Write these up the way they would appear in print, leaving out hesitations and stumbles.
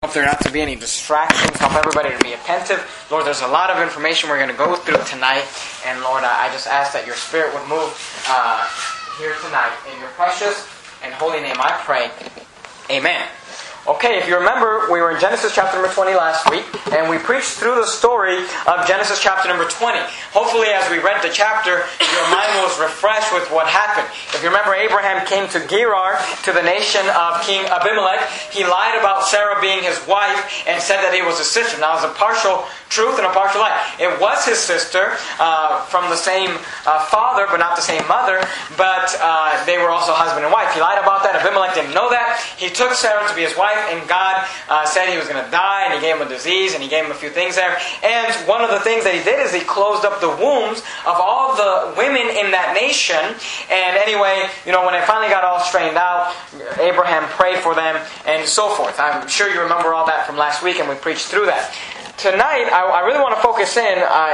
help there not to be any distractions. Help everybody to be attentive. Lord, there's a lot of information we're going to go through tonight. And Lord, I just ask that your Spirit would move here tonight. In your precious and holy name I pray. Amen. Okay, if you remember, we were in Genesis chapter number 20 last week, and we preached through the story of Genesis chapter number 20. Hopefully, as we read the chapter, your mind was refreshed with what happened. If you remember, Abraham came to Gerar, to the nation of King Abimelech. He lied about Sarah being his wife and said that he was his sister. Now, it was a partial truth and a partial lie. It was his sister from the same father, but not the same mother, but they were also husband and wife. He lied about that. Abimelech didn't know that. He took Sarah to be his wife, and God said he was going to die, and he gave him a disease, and he gave him a few things there. And one of the things that he did is he closed up the wombs of all the women in that nation. And anyway, when it finally got all straightened out, Abraham prayed for them, and so forth. I'm sure you remember all that from last week, and we preached through that. Tonight, I really want to focus in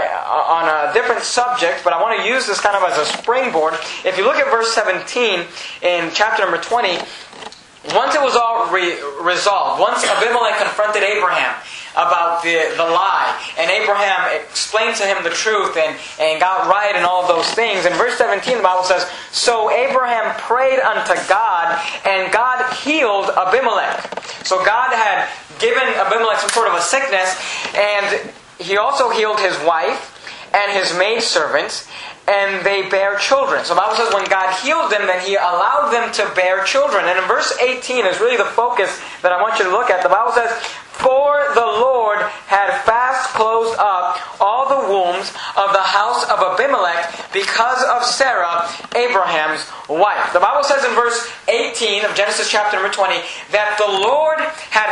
on a different subject, but I want to use this kind of as a springboard. If you look at verse 17 in chapter number 20, once it was all resolved, once Abimelech confronted Abraham about the lie, and Abraham explained to him the truth and got right and all of those things, in verse 17 the Bible says, "So Abraham prayed unto God, and God healed Abimelech." So God had given Abimelech some sort of a sickness, and he also healed his wife and his maidservants, and they bear children. So the Bible says when God healed them, then He allowed them to bear children. And in verse 18 is really the focus that I want you to look at. The Bible says, "For the Lord had fast closed up all the wombs of the house of Abimelech because of Sarah, Abraham's wife." The Bible says in verse 18 of Genesis chapter number 20 that the Lord had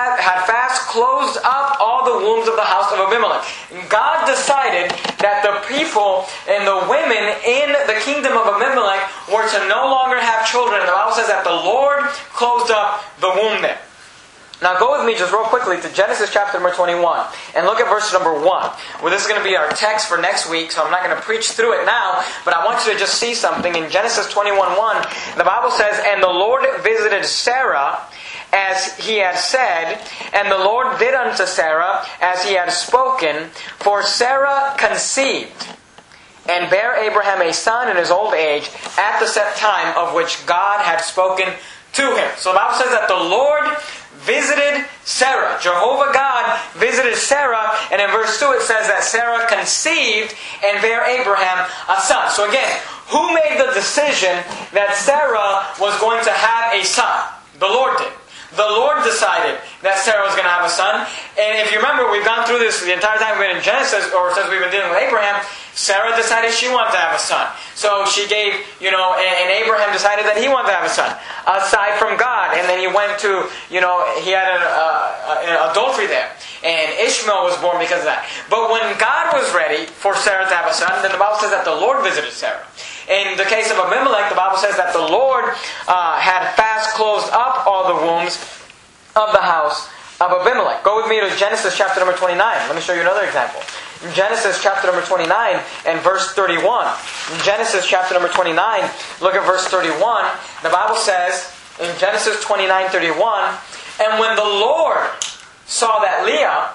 fast closed up all the wombs of the house of Abimelech. God decided that the people and the women in the kingdom of Abimelech were to no longer have children. And the Bible says that the Lord closed up the womb there. Now go with me just real quickly to Genesis chapter number 21 and look at verse number 1. Well, this is going to be our text for next week, so I'm not going to preach through it now, but I want you to just see something. In Genesis 21:1, the Bible says, "And the Lord visited Sarah as he had said, and the Lord did unto Sarah as he had spoken, for Sarah conceived and bare Abraham a son in his old age at the set time of which God had spoken to him." So the Bible says that the Lord visited Sarah. Jehovah God visited Sarah, and in verse 2 it says that Sarah conceived and bare Abraham a son. So again, who made the decision that Sarah was going to have a son? The Lord did. The Lord decided that Sarah was going to have a son. And if you remember, we've gone through this the entire time we've been in Genesis, or since we've been dealing with Abraham. Sarah decided she wanted to have a son. So she gave, and Abraham decided that he wanted to have a son, aside from God. And then he went to, he had an adultery there. And Ishmael was born because of that. But when God was ready for Sarah to have a son, then the Bible says that the Lord visited Sarah. In the case of Abimelech, the Bible says that the Lord had fast closed up all the wombs of the house of Abimelech. Go with me to Genesis chapter number 29. Let me show you another example. In Genesis chapter number 29 and verse 31. In Genesis chapter number 29, look at verse 31. The Bible says in Genesis 29:31, "And when the Lord saw that Leah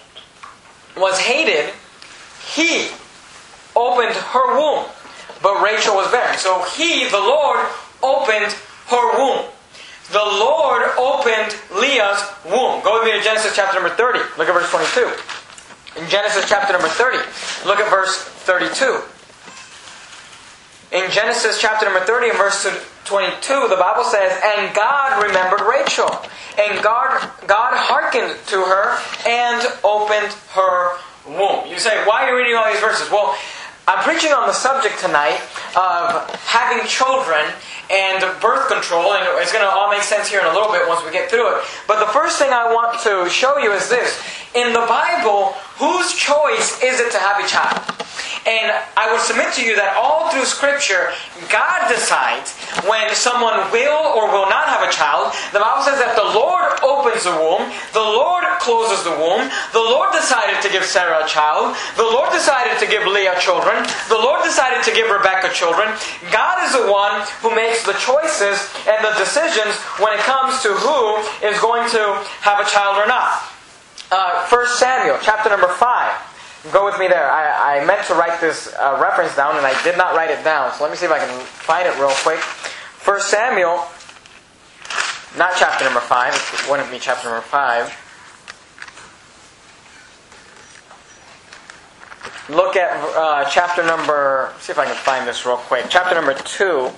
was hated, He opened her womb, but Rachel was barren." So He, the Lord, opened her womb. The Lord opened Leah's womb. Go with me to Genesis chapter number 30. Look at verse 22. In Genesis chapter number 30, look at verse 32. In Genesis chapter number 30 and verse 22, the Bible says, "And God remembered Rachel, and God hearkened to her and opened her womb." You say, why are you reading all these verses? Well, I'm preaching on the subject tonight of having children and birth control, and it's going to all make sense here in a little bit once we get through it. But the first thing I want to show you is this. In the Bible, whose choice is it to have a child? And I would submit to you that all through Scripture, God decides when someone will or will not have a child. The Bible says that the Lord opens the womb, the Lord closes the womb, the Lord decided to give Sarah a child, the Lord decided to give Leah children, the Lord decided to give Rebecca children. God is the one who makes the choices and the decisions when it comes to who is going to have a child or not. 1 Samuel, chapter number 5. Go with me there. I meant to write this reference down and I did not write it down. So let me see if I can find it real quick. 1 Samuel, not chapter number 5. It wouldn't be chapter number 5. Look at chapter number... see if I can find this real quick. Chapter number 2.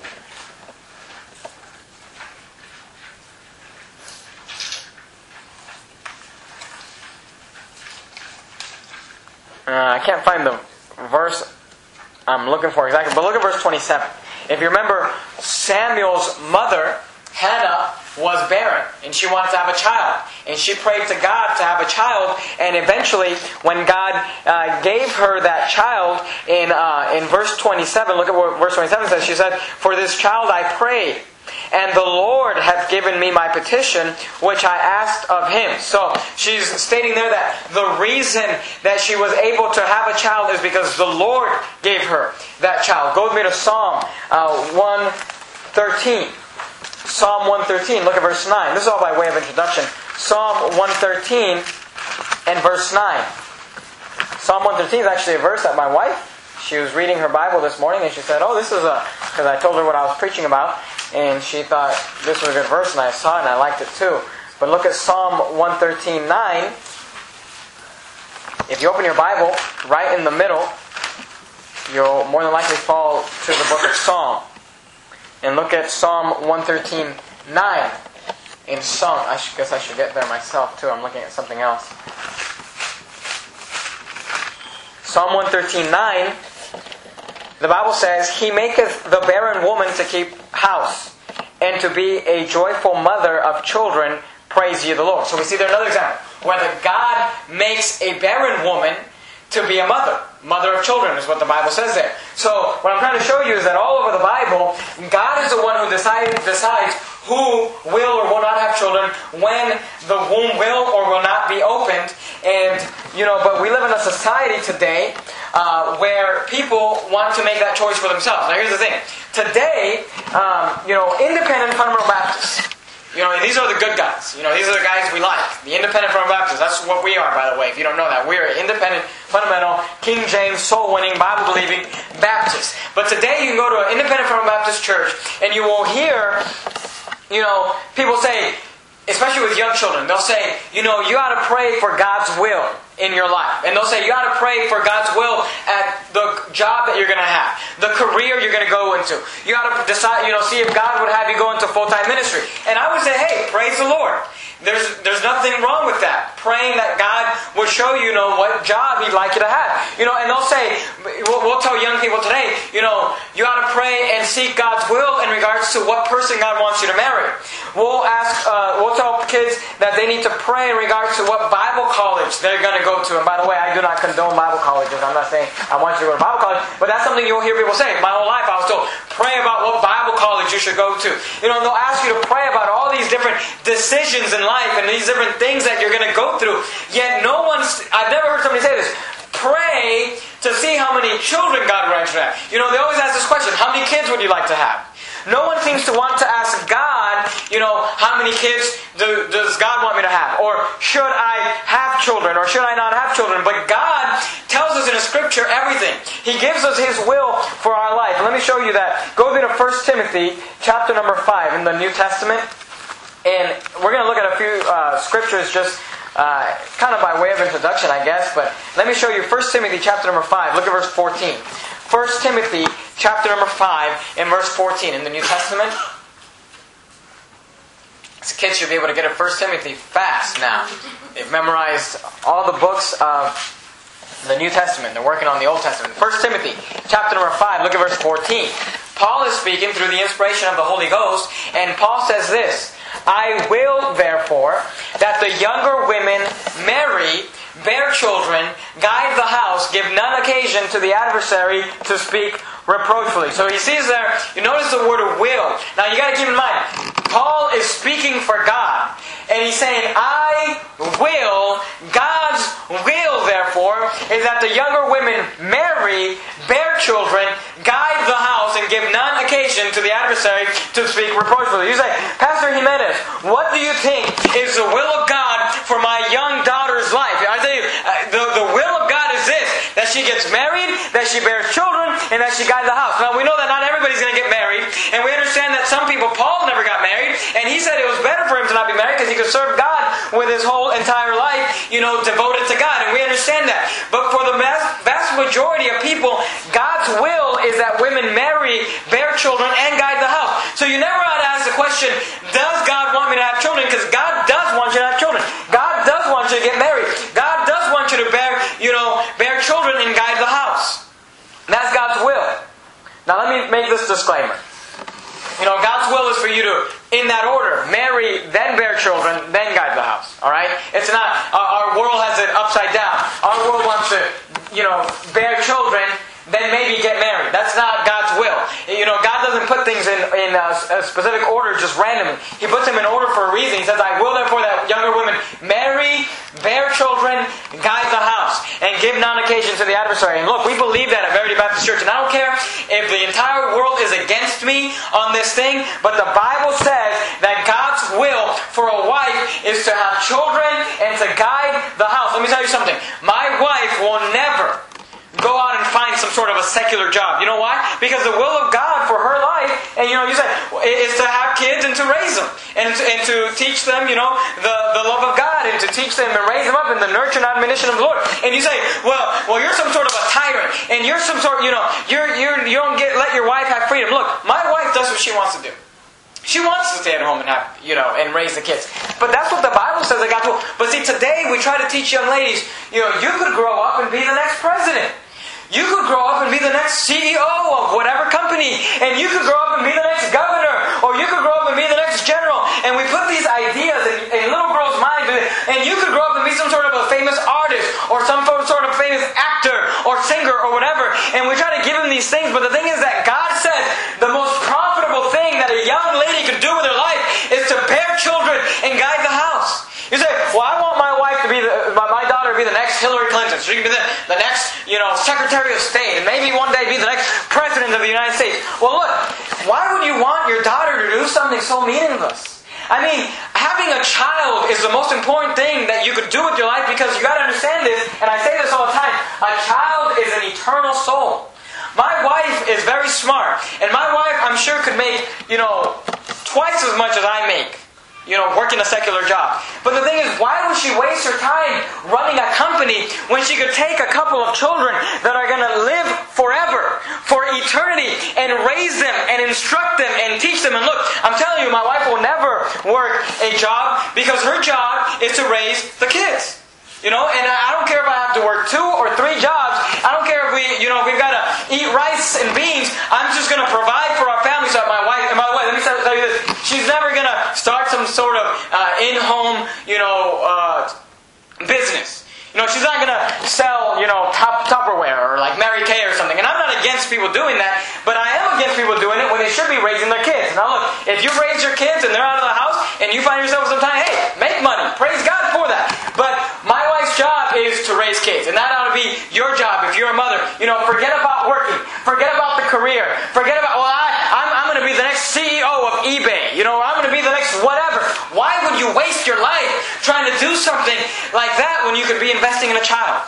I can't find the verse I'm looking for exactly, but look at verse 27. If you remember, Samuel's mother, Hannah, was barren, and she wanted to have a child. And she prayed to God to have a child, and eventually, when God gave her that child, in verse 27, look at what verse 27 says. She said, "For this child I prayed, and the Lord hath given me my petition, which I asked of Him." So, she's stating there that the reason that she was able to have a child is because the Lord gave her that child. Go with me to Psalm 113. Psalm 113, look at verse 9. This is all by way of introduction. Psalm 113 and verse 9. Psalm 113 is actually a verse that my wife, she was reading her Bible this morning and she said, "Oh, this is because I told her what I was preaching about, and she thought this was a good verse, and I saw it and I liked it too." But look at Psalm 113:9. If you open your Bible, right in the middle, you'll more than likely fall to the book of Psalm. And look at Psalm 113:9. In Psalm, I guess I should get there myself too. I'm looking at something else. Psalm 113:9. The Bible says, "He maketh the barren woman to keep house, and to be a joyful mother of children. Praise ye the Lord." So we see there another example, where God makes a barren woman to be a mother. Mother of children is what the Bible says there. So what I'm trying to show you is that all over the Bible, God is the one who decides who will or will not have children, when the womb will or will not be opened. And, but we live in a society today where people want to make that choice for themselves. Now here's the thing. Today, independent fundamental Baptists, these are the good guys. These are the guys we like. The independent fundamental Baptists. That's what we are, by the way, if you don't know that. We're independent, fundamental, King James, soul-winning, Bible-believing Baptists. But today you can go to an independent fundamental Baptist church and you will hear, people say, especially with young children, they'll say, you ought to pray for God's will in your life. And they'll say, you ought to pray for God's will at the job that you're going to have, the career you're going to go into. You ought to decide, see if God would have you go into full-time ministry. And I would say, hey, praise the Lord. There's nothing wrong with that. Praying that God would show you, what job He'd like you to have. And they'll say, we'll tell young people today, you ought to pray and seek God's will in regards to what person God wants you to marry. We'll tell kids that they need to pray in regards to what Bible college they're going to go to. And by the way, I do not condone Bible colleges. I'm not saying I want you to go to Bible college, but that's something you'll hear people say. My whole life I was told, pray about what Bible college you should go to. And they'll ask you to pray about all these different decisions in life and these different things that you're going to go through. Yet I've never heard somebody say this, pray to see how many children God would want you to have. They always ask this question, how many kids would you like to have? No one seems to want to ask God, how many kids does God want me to have? Or should I have children? Or should I not have children? But God tells us in the Scripture everything. He gives us His will for our life. And let me show you that. Go with me to 1 Timothy chapter number 5 in the New Testament. And we're going to look at a few scriptures just kind of by way of introduction, I guess. But let me show you 1 Timothy chapter number 5. Look at verse 14. 1 Timothy chapter number 5 and verse 14 in the New Testament. These kids should be able to get a 1 Timothy fast now. They've memorized all the books of the New Testament. They're working on the Old Testament. 1 Timothy chapter number 5. Look at verse 14. Paul is speaking through the inspiration of the Holy Ghost. And Paul says this, "I will, therefore, that the younger women marry, bear children, guide the house, give none occasion to the adversary to speak reproachfully. So he sees there, you notice the word will. Now you got to keep in mind, Paul is speaking for God. And he's saying, I will, God's will, therefore, is that the younger women marry, bear children, guide the house, and give none occasion to the adversary to speak reproachfully. You say, Pastor Jimenez, what do you think is the will of God for my young daughter's life? I tell you, the will of God is this, that she gets married, that she bears children, and that she guides the house. Now, we know that not everybody's going to get married, and we understand that some people, Paul never got married, and he said it was better for him to not be married because he could serve God with his whole entire life, devoted to God, and we understand that. But for the vast majority of people, God's will is that women marry, bear children, and guide the house. So you never ought to ask the question, does God want me to have children? Because God does want you to have children. God does want you to get married. God does want you to bear children and guide the house. That's God's will. Now let me make this disclaimer. God's will is for you to, in that order, marry, then bear children, then guide the house. Alright? It's not, our world has it upside down. Our world wants to, bear children, then maybe get married. That's not God's will. God doesn't put things in a specific order just randomly. He puts them in order for a reason. He says, I will therefore that younger women marry, bear children, guide the house, and give none occasion to the adversary. And look, we believe that at Verity Baptist Church. And I don't care if the entire world is against me on this thing, but the Bible says that God's will for a wife is to have children and to guide the house. Let me tell you something. My wife will never go out and find some sort of a secular job. You know why? Because the will of God for her life, and you said, is to have kids and to raise them. And to teach them, the love of God, and to teach them and raise them up in the nurture and admonition of the Lord. And you say, well, you're some sort of a tyrant, and you're some sort, you don't let your wife have freedom. Look, my wife does what she wants to do. She wants to stay at home and have, and raise the kids. But that's what the Bible says that God will. But see, today we try to teach young ladies, you could grow up and be the next president. You could grow up and be the next CEO of whatever company. And you could grow up and be the next governor. Or you could grow up and be the next general. And we put these ideas in little girls' minds. And you could grow up and be some sort of a famous artist. Or some sort of famous actor. Or singer. Or whatever. And we try to give them these things. But the thing is that God says the most profitable thing that a young lady could do with her life is to bear children and guide the house. You say, well, I want my wife to be my daughter to be the next Hillary Clinton. She can be the next, Secretary of State, and maybe one day be the next President of the United States. Well, look, why would you want your daughter to do something so meaningless? I mean, having a child is the most important thing that you could do with your life, because you got to understand this, and I say this all the time. A child is an eternal soul. My wife is very smart, and my wife, I'm sure, could make, twice as much as I make. Working a secular job. But the thing is, why would she waste her time running a company when she could take a couple of children that are going to live forever, for eternity, and raise them, and instruct them, and teach them? And look, I'm telling you, my wife will never work a job, because her job is to raise the kids. And I don't care if I have to work 2 or 3 jobs. I don't care if we've got to eat rice and beans. I'm just going to provide for our family. So my wife, let me tell you this. She's never going to start some sort of in-home, business. She's not going to sell, Tupperware or like Mary Kay or something. And I'm not against people doing that, but I am against people doing it when they should be raising their kids. Now look, if you raise your kids and they're out of the house and you find yourself sometime, hey, make money. Praise God for that. But my wife's job is to raise kids. And that ought to be your job if you're a mother. Forget about working. Forget about the career. Forget about, I'm going to be the next CEO of eBay. I'm going to be the next whatever. Why would you waste your life trying to do something like that when you could be investing in a child?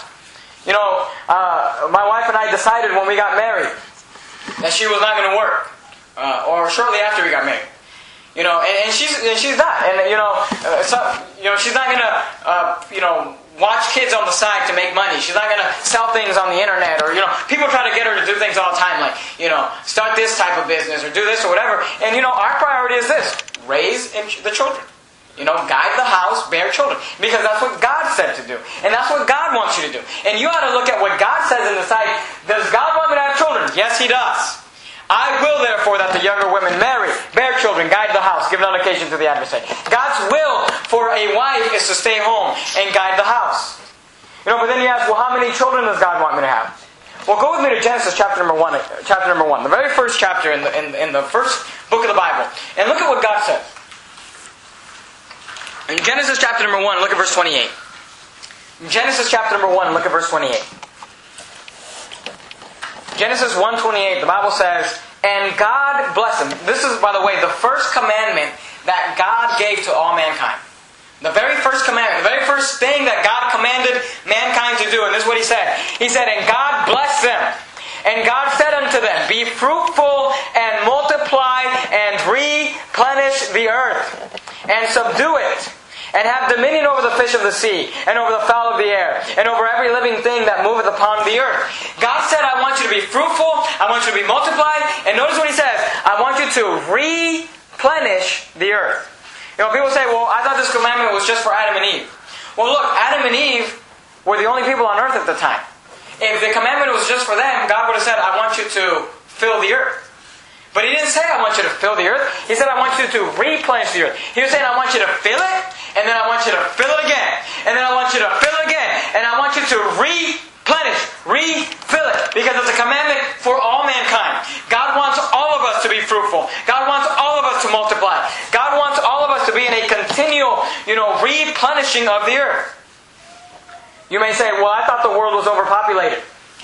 My wife and I decided when we got married that she was not going to work. Or shortly after we got married. And she's not. And, she's not going to, watch kids on the side to make money. She's not going to sell things on the internet, or, people try to get her to do things all the time, like, start this type of business or do this or whatever. And, our priority is this: raise the children. Guide the house, bear children. Because that's what God said to do. And that's what God wants you to do. And you ought to look at what God says and decide, does God want me to have children? Yes, He does. I will therefore that the younger women marry, bear children, guide the house, give none occasion to the adversary. God's will for a wife is to stay home and guide the house. But then you ask, well, how many children does God want me to have? Well, go with me to Genesis chapter number 1. The very first chapter in the first book of the Bible. And look at what God says. In Genesis chapter number 1, look at verse 28. In Genesis chapter number 1, look at verse 28. Genesis 1:28, the Bible says, and God blessed them. This is, by the way, the first commandment that God gave to all mankind. The very first commandment, the very first thing that God commanded mankind to do, and this is what He said. He said, and God blessed them. And God said unto them, be fruitful and multiply and replenish the earth and subdue it. And have dominion over the fish of the sea, and over the fowl of the air, and over every living thing that moveth upon the earth. God said, I want you to be fruitful, I want you to be multiplied, and notice what He says, I want you to replenish the earth. People say, well, I thought this commandment was just for Adam and Eve. Well, look, Adam and Eve were the only people on earth at the time. If the commandment was just for them, God would have said, I want you to fill the earth. But He didn't say, I want you to fill the earth. He said, I want you to replenish the earth. He was saying, I want you to fill it, and then I want you to fill it again. And then I want you to fill it again. And I want you to replenish, refill it. Because it's a commandment for all mankind. God wants all of us to be fruitful. God wants all of us to multiply. God wants all of us to be in a continual, replenishing of the earth. You may say, well, I thought the world was overpopulated.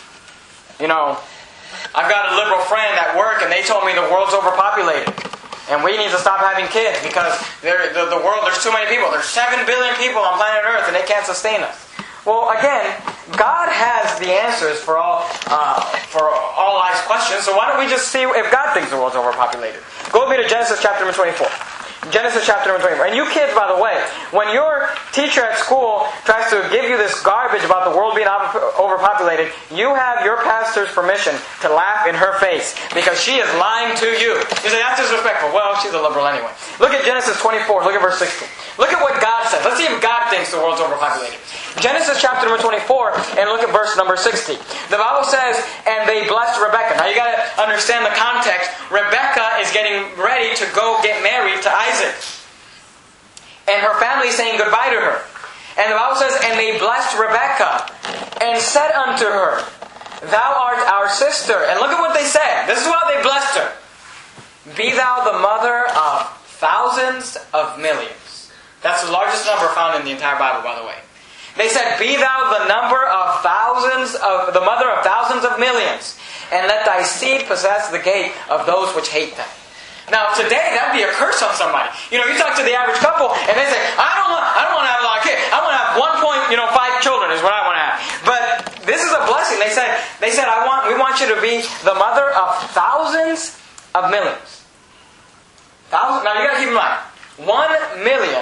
I've got a liberal friend at work and they told me the world's overpopulated. And we need to stop having kids because the world, there's too many people. There's 7 billion people on planet Earth and they can't sustain us. Well, again, God has the answers for all life's questions. So why don't we just see if God thinks the world's overpopulated? Go with me to Genesis chapter number 24. Genesis chapter number 24. And you kids, by the way, when your teacher at school tries to give you this garbage about the world being overpopulated, you have your pastor's permission to laugh in her face because she is lying to you. You say, that's disrespectful. Well, she's a liberal anyway. Look at Genesis 24. Look at verse 16. Look at what God says. Let's see if God thinks the world's overpopulated. Genesis chapter number 24 and look at verse number 60. The Bible says, and they blessed Rebekah. Now you got to understand the context. Rebekah is getting ready to go get married to Isaac. And her family is saying goodbye to her. And the Bible says, and they blessed Rebekah and said unto her, thou art our sister. And look at what they said. This is how they blessed her. Be thou the mother of thousands of millions. That's the largest number found in the entire Bible, by the way. They said, be thou the mother of thousands of millions, and let thy seed possess the gate of those which hate them. Now, today, that would be a curse on somebody. You talk to the average couple, and they say, I don't want to have a lot of kids. I want to have 1.5 children is what I want to have. But this is a blessing. They said, we want you to be the mother of thousands of millions. Thousands. Now, you got to keep in mind, 1 million,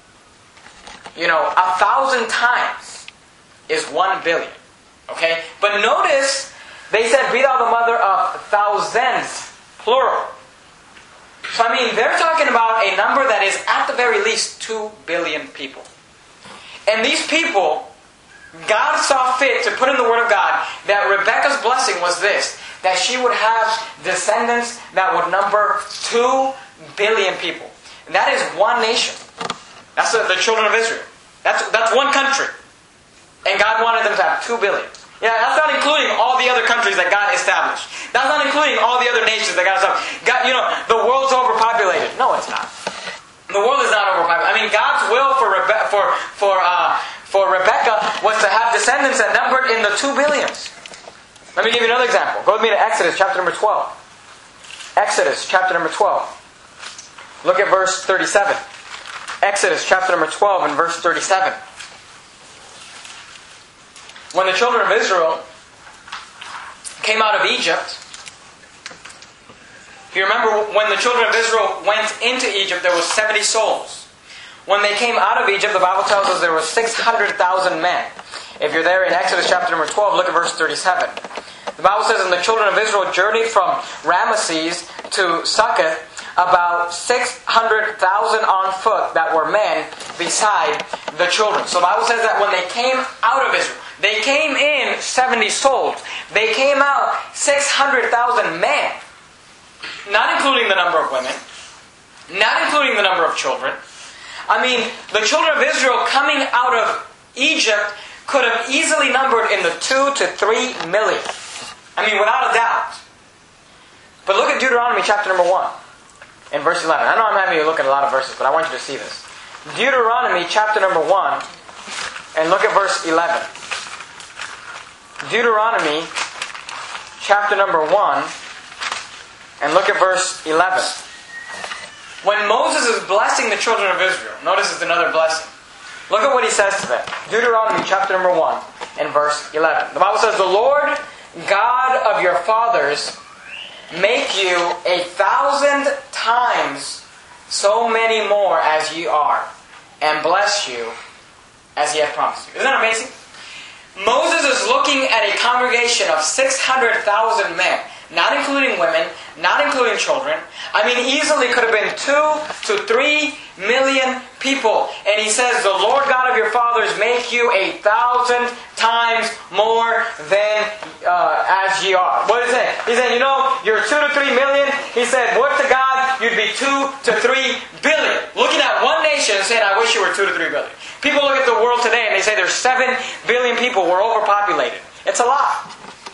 1,000 times is 1 billion. Okay? But notice, they said, be thou the mother of thousands, plural. So, they're talking about a number that is at the very least 2 billion people. And these people, God saw fit to put in the Word of God that Rebekah's blessing was this, that she would have descendants that would number 2 billion people. And that is one nation. That's the children of Israel. That's one country. And God wanted them to have 2 billion. Yeah, that's not including all the other countries that God established. That's not including all the other nations that God established. God, the world's overpopulated. No, it's not. The world is not overpopulated. God's will for Rebekah was to have descendants that numbered in the 2 billions. Let me give you another example. Go with me to Exodus chapter number 12. Exodus chapter number 12. Look at verse 37. Exodus chapter number 12 and verse 37. When the children of Israel came out of Egypt, if you remember, when the children of Israel went into Egypt, there was 70 souls. When they came out of Egypt, the Bible tells us there were 600,000 men. If you're there in Exodus chapter number 12, look at verse 37. The Bible says, and the children of Israel journeyed from Ramesses to Succoth, about 600,000 on foot that were men beside the children. So the Bible says that when they came out of Israel, they came in 70 souls. They came out 600,000 men. Not including the number of women. Not including the number of children. The children of Israel coming out of Egypt could have easily numbered in the 2 to 3 million. I mean, without a doubt. But look at Deuteronomy chapter number 1 and verse 11. I know I'm having you look at a lot of verses, but I want you to see this. Deuteronomy chapter number 1 and look at verse 11. Deuteronomy chapter number 1 and look at verse 11. When Moses is blessing the children of Israel, notice it's another blessing. Look at what he says to them. Deuteronomy chapter number 1 and verse 11. The Bible says, "The Lord God of your fathers make you 1,000 times so many more as ye are, and bless you as he hath promised you." Isn't that amazing? Moses is looking at a congregation of 600,000 men, not including women, not including children. I mean, easily could have been 2 to 3 million people. And he says, "The Lord God of your fathers make you 1,000 times more than as ye are." What is it? He said, you're 2 to 3 million. He said, what to God? You'd be 2 to 3 billion. Looking at one nation and saying, "I wish you were 2 to 3 billion." People look at the world today and they say there's 7 billion people. We're overpopulated. It's a lot.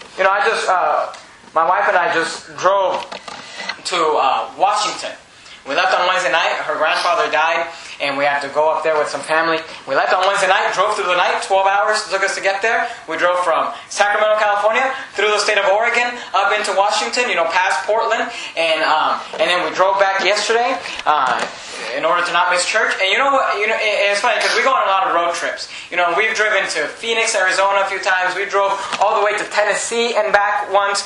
My wife and I just drove to Washington. We left on Wednesday night. Her grandfather died, and we had to go up there with some family. We left on Wednesday night, drove through the night. 12 hours took us to get there. We drove from Sacramento, California, through the state of Oregon, up into Washington, past Portland. And then we drove back yesterday in order to not miss church. And you know what? It's funny because we go on a lot of road trips. We've driven to Phoenix, Arizona a few times. We drove all the way to Tennessee and back once.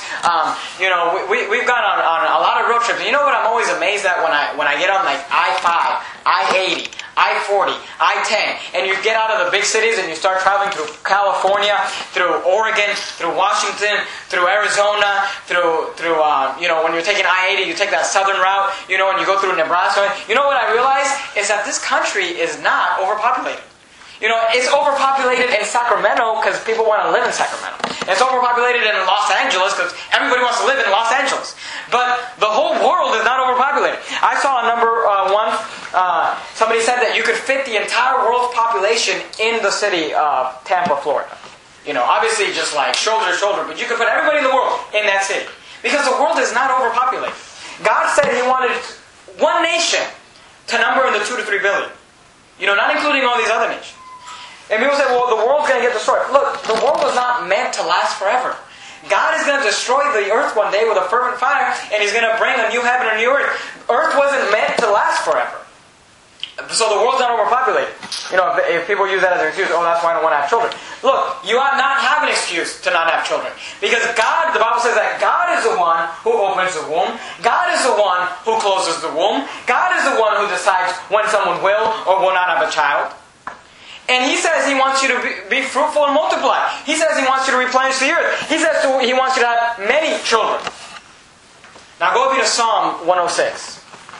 We've gone on a lot of road trips. And you know what I'm always amazed at when I get on like I-5, I-80, I-40, I-10, and you get out of the big cities and you start traveling through California, through Oregon, through Washington, through Arizona, through when you're taking I-80, you take that southern route, and you go through Nebraska. You know what I realize is that this country is not overpopulated. It's overpopulated in Sacramento because people want to live in Sacramento. It's overpopulated in Los Angeles because everybody wants to live in Los Angeles. But the whole world is not overpopulated. I saw a number once. Somebody said that you could fit the entire world's population in the city of Tampa, Florida. Obviously just like shoulder to shoulder, but you could put everybody in the world in that city. Because the world is not overpopulated. God said He wanted one nation to number in the 2 to 3 billion. Not including all these other nations. And people say, well, the world's going to get destroyed. Look, the world was not meant to last forever. God is going to destroy the earth one day with a fervent fire, and He's going to bring a new heaven and a new earth. Earth wasn't meant to last forever. So the world's not overpopulated. If people use that as an excuse, that's why I don't want to have children. Look, you ought not have an excuse to not have children. Because God, the Bible says that God is the one who opens the womb. God is the one who closes the womb. God is the one who decides when someone will or will not have a child. And He says He wants you to be fruitful and multiply. He says He wants you to replenish the earth. He says He wants you to have many children. Now go with me to Psalm 106.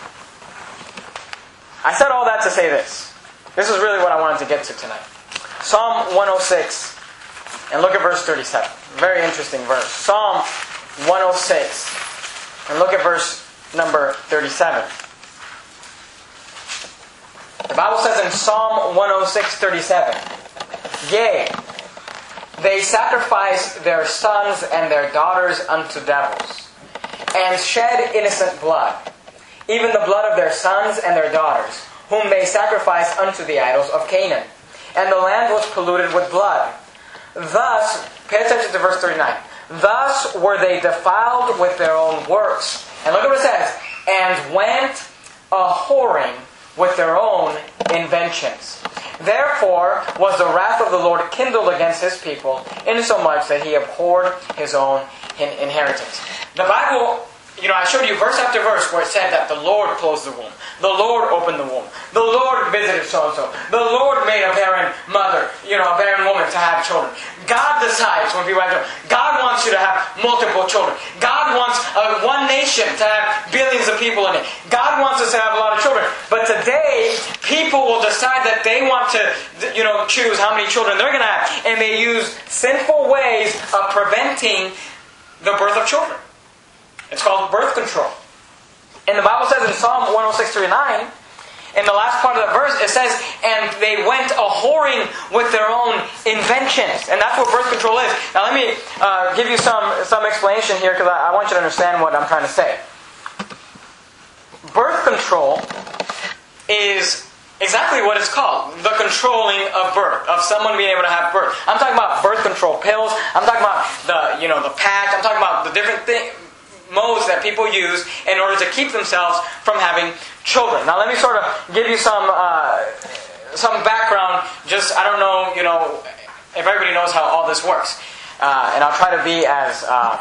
I said all that to say this. This is really what I wanted to get to tonight. Psalm 106. And look at verse 37. Very interesting verse. Psalm 106. And look at verse number 37. The Bible says in Psalm 106:37, "Yea, they sacrifice their sons and their daughters unto devils, and shed innocent blood, even the blood of their sons and their daughters, whom they sacrificed unto the idols of Canaan. And the land was polluted with blood. Thus," pay attention to verse 39, "thus were they defiled with their own works." And look at what it says, "and went a-whoring with their own inventions. Therefore was the wrath of the Lord kindled against His people, insomuch that He abhorred His own inheritance." The Bible, I showed you verse after verse where it said that the Lord closed the womb. The Lord opened the womb. The Lord visited so-and-so. The Lord made a barren mother, a barren woman to have children. God decides when people have children. God wants you to have multiple children. God wants one nation to have billions of people in it. God wants us to have a lot of children. But today, people will decide that they want to, choose how many children they're going to have. And they use sinful ways of preventing the birth of children. It's called birth control. And the Bible says in Psalm 106:39, in the last part of the verse, it says, and they went a-whoring with their own inventions. And that's what birth control is. Now let me give you some explanation here, because I want you to understand what I'm trying to say. Birth control is exactly what it's called. The controlling of birth, of someone being able to have birth. I'm talking about birth control pills. I'm talking about the patch. I'm talking about the different modes that people use in order to keep themselves from having children. Now let me sort of give you some background. Just, I don't know, if everybody knows how all this works. And I'll try to be as,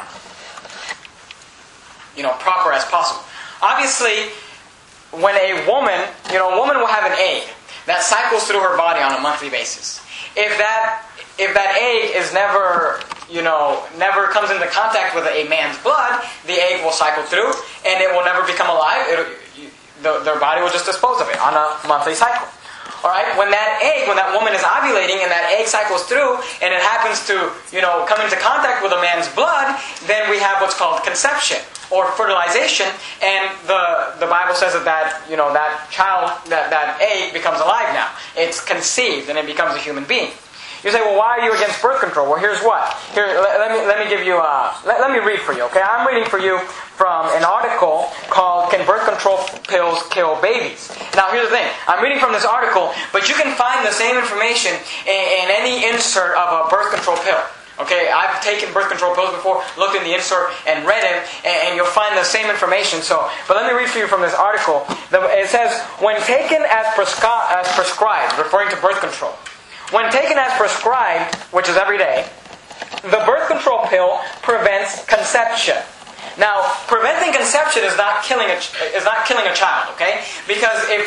proper as possible. Obviously, when a woman will have an egg that cycles through her body on a monthly basis. If that egg is never comes into contact with a man's blood, the egg will cycle through and it will never become alive. Their body will just dispose of it on a monthly cycle. Alright? When that woman is ovulating and that egg cycles through and it happens to, come into contact with a man's blood, then we have what's called conception or fertilization, and the Bible says that child, that egg becomes alive now. It's conceived and it becomes a human being. You say, well, why are you against birth control? Well, here's what. Here, let me give you. Let me read for you. Okay, I'm reading for you from an article called "Can Birth Control Pills Kill Babies?" Now, here's the thing. I'm reading from this article, but you can find the same information in any insert of a birth control pill. Okay, I've taken birth control pills before, looked in the insert and read it, and you'll find the same information. But let me read for you from this article. It says, when taken as prescribed, referring to birth control. When taken as prescribed, which is every day, the birth control pill prevents conception. Now, preventing conception is not killing a child, okay? Because if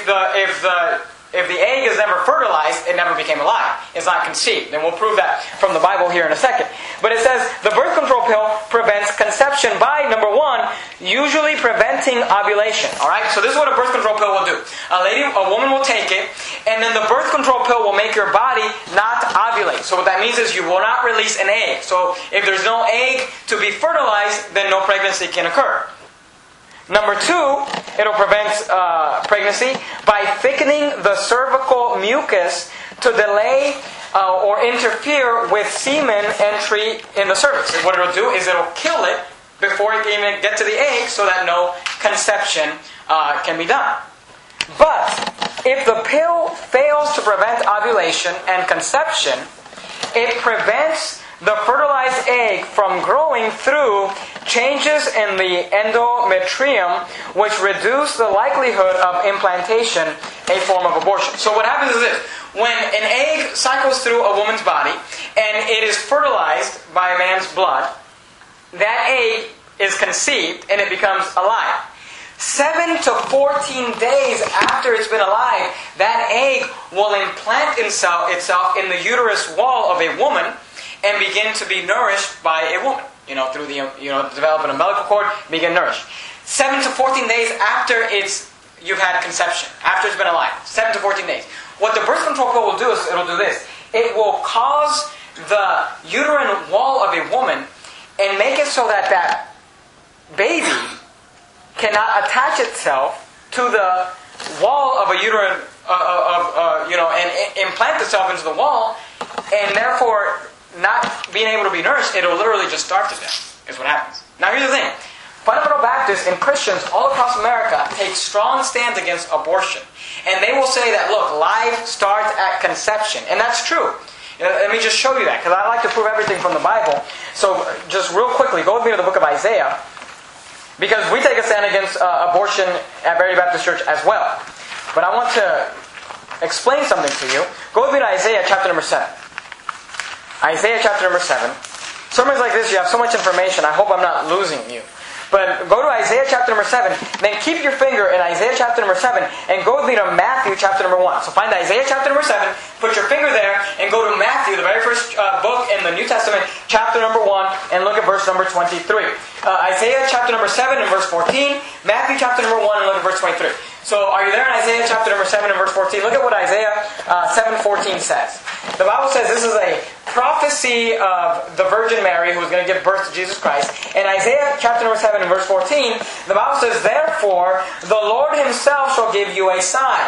the egg is never fertilized, it never became alive. It's not conceived. And we'll prove that from the Bible here in a second. But it says, the birth control pill prevents conception by, number one, usually preventing ovulation. Alright? So this is what a birth control pill will do. A woman will take it, and then the birth control pill will make your body not ovulate. So what that means is you will not release an egg. So if there's no egg to be fertilized, then no pregnancy can occur. Number two, it'll prevent pregnancy by thickening the cervical mucus to delay or interfere with semen entry in the cervix. And what it'll do is it'll kill it before it can even get to the egg so that no conception can be done. But if the pill fails to prevent ovulation and conception, it prevents the fertilized egg from growing through changes in the endometrium, which reduce the likelihood of implantation, a form of abortion. So what happens is this. When an egg cycles through a woman's body and it is fertilized by a man's blood, that egg is conceived and it becomes alive. 7 to 14 days after it's been alive, that egg will implant itself in the uterus wall of a woman and begin to be nourished by a woman. Through the, develop an umbilical cord, begin nourished. 7 to 14 days after you've had conception, after it's been alive. 7 to 14 days. What the birth control pill will do is, it'll do this. It will cause the uterine wall of a woman and make it so that that baby cannot attach itself to the wall of a uterine, and implant itself into the wall, and therefore not being able to be nourished, it'll literally just starve to death, is what happens. Now here's the thing. Fundamental Baptists and Christians all across America take strong stands against abortion. And they will say that, look, life starts at conception. And that's true. Let me just show you that, because I like to prove everything from the Bible. So just real quickly, go with me to the book of Isaiah, because we take a stand against abortion at Berry Baptist Church as well. But I want to explain something to you. Go with me to Isaiah chapter number 7. Isaiah chapter number 7. Sermons like this, you have so much information. I hope I'm not losing you. But go to Isaiah chapter number 7. Then keep your finger in Isaiah chapter number 7 and go with me to Matthew chapter number 1. So find Isaiah chapter number 7, put your finger there, and go to Matthew, the very first book in the New Testament, chapter number 1, and look at verse number 23. Isaiah chapter number 7 and verse 14. Matthew chapter number 1 and look at verse 23. So are you there in Isaiah chapter number 7 and verse 14? Look at what Isaiah 7:14 says. The Bible says this is a prophecy of the Virgin Mary who is going to give birth to Jesus Christ. In Isaiah chapter number 7 and verse 14, the Bible says, therefore, the Lord himself shall give you a sign.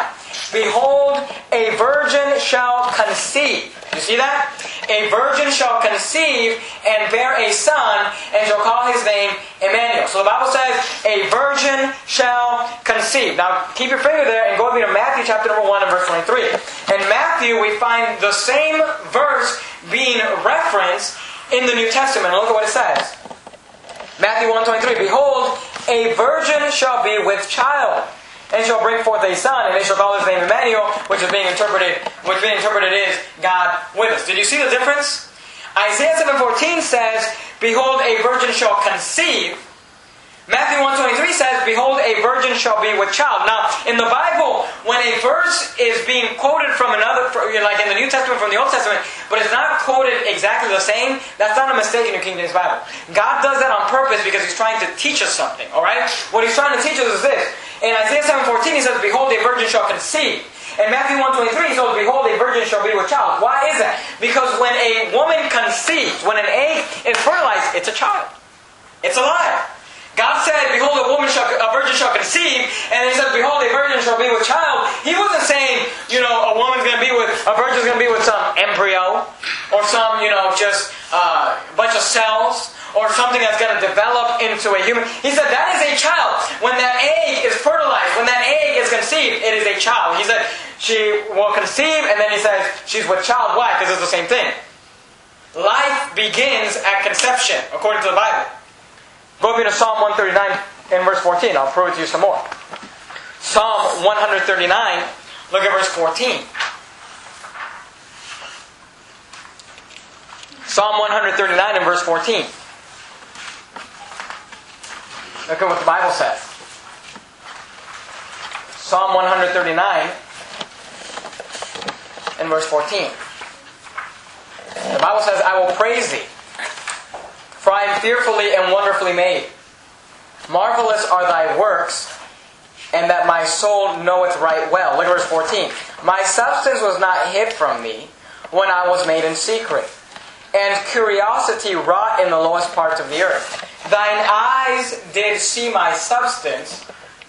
Behold, a virgin shall conceive. You see that? A virgin shall conceive and bear a son, and shall call his name Emmanuel. So the Bible says, a virgin shall conceive. Now, keep your finger there and go with me to Matthew chapter number 1 and verse 23. In Matthew, we find the same verse being referenced in the New Testament. Look at what it says. Matthew 1:23. Behold, a virgin shall be with child, and shall bring forth a son, and they shall call his name Emmanuel, which being interpreted is God with us. Did you see the difference? Isaiah 7:14 says, behold, a virgin shall conceive. Matthew 1:23 says, behold, a virgin shall be with child. Now, in the Bible, when a verse is being quoted from another, like in the New Testament from the Old Testament, but it's not quoted exactly the same, that's not a mistake in your King James Bible. God does that on purpose because He's trying to teach us something, alright? What He's trying to teach us is this. In Isaiah 7:14, He says, behold, a virgin shall conceive. In Matthew 1:23, He says, behold, a virgin shall be with child. Why is that? Because when a woman conceives, when an egg is fertilized, it's a child. It's alive. God said, behold, a virgin shall conceive, and He says, behold, a virgin shall be with child. He wasn't saying, a virgin's going to be with some embryo, or some, just bunch of cells, or something that's going to develop into a human. He said, that is a child. When that egg is fertilized, when that egg is conceived, it is a child. He said, she will conceive, and then He says, she's with child. Why? Because it's the same thing. Life begins at conception, according to the Bible. Go with me to Psalm 139 in verse 14. I'll prove it to you some more. Psalm 139, look at verse 14. Psalm 139 in verse 14. Look at what the Bible says. Psalm 139 in verse 14. The Bible says, I will praise Thee, for I am fearfully and wonderfully made. Marvelous are Thy works, and that my soul knoweth right well. Look at verse 14. My substance was not hid from Thee when I was made in secret, and curiosity wrought in the lowest parts of the earth. Thine eyes did see my substance,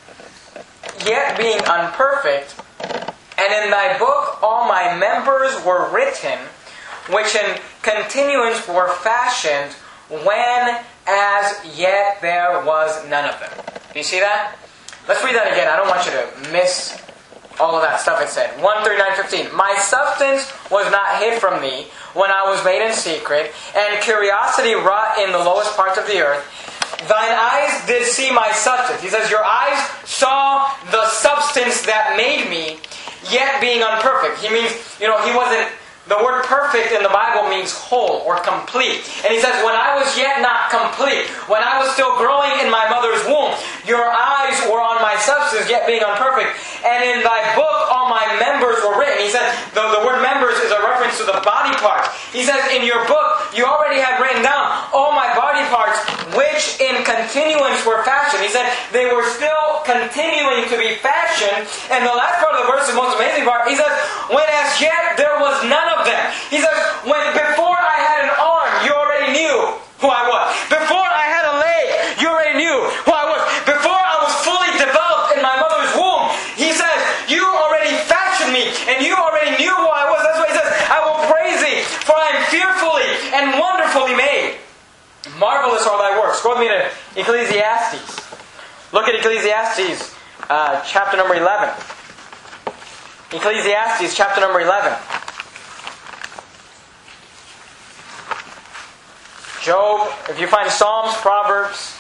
yet being unperfect, and in Thy book all my members were written, which in continuance were fashioned, when as yet there was none of them. Do you see that? Let's read that again. I don't want you to miss all of that stuff it said. 139:15. My substance was not hid from Thee when I was made in secret, and curiosity wrought in the lowest parts of the earth. Thine eyes did see my substance. He says, your eyes saw the substance that made me, yet being unperfect. He means, he wasn't. The word perfect in the Bible means whole or complete. And He says, when I was yet not complete, when I was still growing in my mother's womb, your eyes were on my substance, yet being unperfect. And in Thy book all my members were written. He said, the word members is a reference to the body parts. He says, in your book, you already had written down all my body parts, which in continuance were fashioned. He said, they were still continuing to be fashioned. And the last part of the verse is the most amazing part. He says, when as yet there was none of them. He says, before I had an arm, you already knew who I was. Before I had a leg, you already knew who I was. Before I was fully developed in my mother's womb, He says, you already fashioned me, and you already knew who I was. That's why He says, I will praise Thee, for I am fearfully and wonderfully made. Marvelous are Thy works. Go with me to Ecclesiastes. Look at Ecclesiastes, chapter number 11. Ecclesiastes, chapter number 11. Job, if you find Psalms, Proverbs,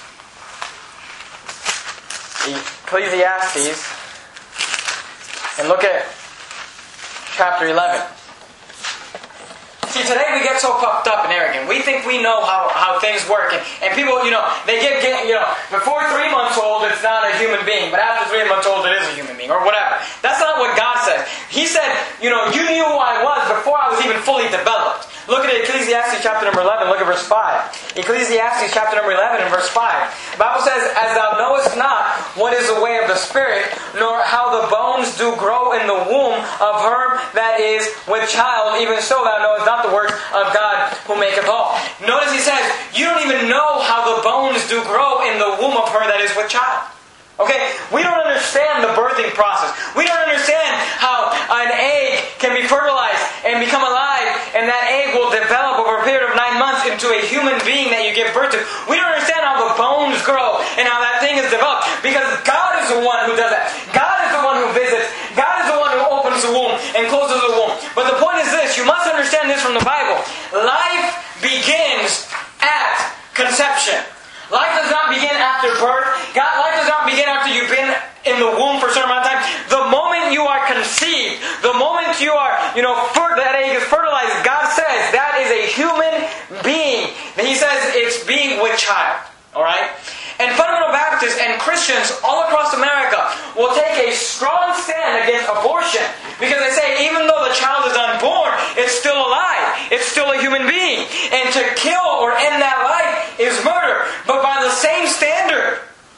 Ecclesiastes, and look at chapter 11. See, today we get so puffed up and arrogant. We think we know how things work. And people, they get, before 3 months old, it's not a human being. But after 3 months old, it is a human being. Or whatever. That's not what God says. He said, you knew who I was before I was even fully developed. Look at Ecclesiastes chapter number 11. Look at verse 5. Ecclesiastes chapter number 11 and verse 5. The Bible says, as thou knowest not what is the way of the Spirit, nor how the bones do grow in the womb of her that is with child, even so thou knowest not the works of God who maketh all. Notice he says, you don't even know how the bones do grow in the womb of her that is with child. Okay? We don't understand the birthing process. We don't understand how an egg can be fertilized and become alive, and that egg will develop over a period of 9 months into a human being that you give birth to. We don't understand how the bones grow and how that thing is developed, because God is the one who does that. God is the one who visits. God is the one who opens the womb and closes the womb. But the point is this, you must understand this from the Bible. Life begins at conception. Life does not begin after birth. Life does not begin after you've been in the womb for a certain amount of time. The moment you are conceived, the moment you are, that egg is fertilized, God says that is a human being. And He says it's being with child. Alright? And fundamental Baptists and Christians all across America will take a strong stand against abortion, because they say even though the child is unborn, it's still alive. It's still a human being. And to kill or end that life is murder. But by the same standard,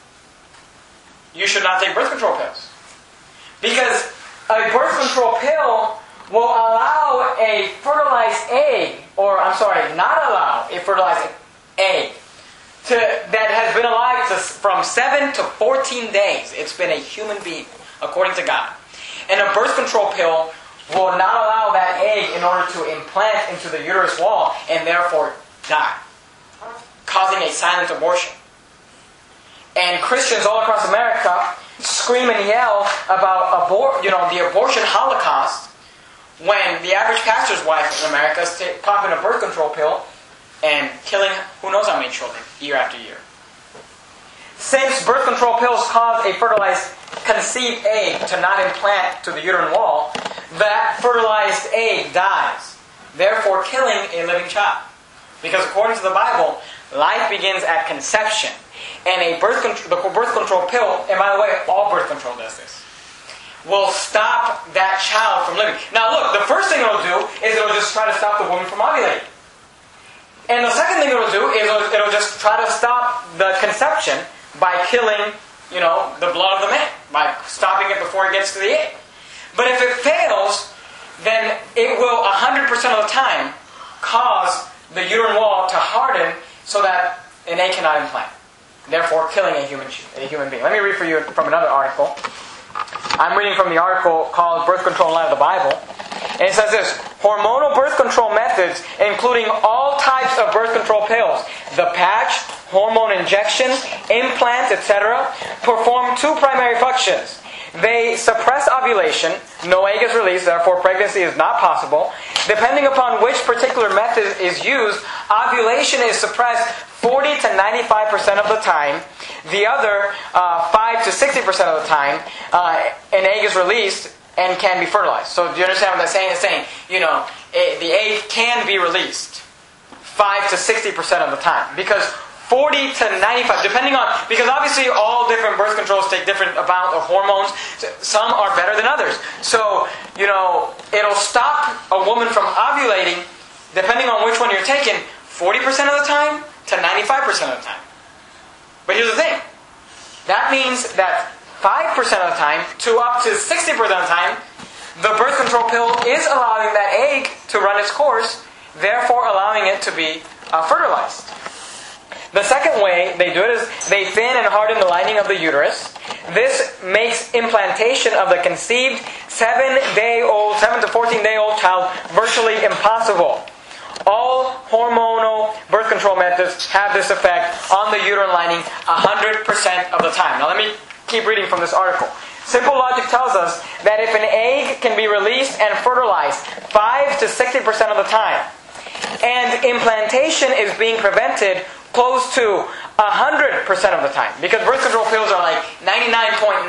you should not take birth control pills. Because a birth control pill will allow a fertilized egg, not allow a fertilized egg that has been alive from 7 to 14 days. It's been a human being, according to God. And a birth control pill will not allow that egg in order to implant into the uterus wall and therefore die, causing a silent abortion. And Christians all across America scream and yell about the abortion holocaust, when the average pastor's wife in America is popping a birth control pill and killing who knows how many children year after year. Since birth control pills cause a fertilized conceived egg to not implant to the uterine wall, that fertilized egg dies, therefore killing a living child. Because according to the Bible, life begins at conception. And the birth control pill, and by the way, all birth control does this, will stop that child from living. Now look, the first thing it'll do is it'll just try to stop the woman from ovulating. And the second thing it'll do is it'll just try to stop the conception by killing, the blood of the man, by stopping it before it gets to the egg. But if it fails, then it will 100% of the time cause the uterine wall to harden so that an egg cannot implant, therefore killing a human being. Let me read for you from another article. I'm reading from the article called Birth Control in Light of the Bible. And it says this: hormonal birth control methods, including all types of birth control pills, the patch, hormone injections, implants, etc., perform two primary functions. They suppress ovulation, no egg is released, therefore pregnancy is not possible. Depending upon which particular method is used, ovulation is suppressed 40 to 95% of the time. The other 5 to 60% of the time, an egg is released and can be fertilized. So do you understand what that's saying? It's saying, the egg can be released 5 to 60% of the time. Because 40 to 95, depending on, because obviously all different birth controls take different amount of hormones. Some are better than others. So, it'll stop a woman from ovulating, depending on which one you're taking, 40% of the time to 95% of the time. But here's the thing. That means that 5% of the time to up to 60% of the time, the birth control pill is allowing that egg to run its course, therefore allowing it to be fertilized. The second way they do it is they thin and harden the lining of the uterus. This makes implantation of the conceived 7 to 14-day-old child virtually impossible. All hormonal birth control methods have this effect on the uterine lining 100% of the time. Now let me keep reading from this article. Simple logic tells us that if an egg can be released and fertilized 5 to 60% of the time, and implantation is being prevented close to 100% of the time, because birth control pills are like 99.9%,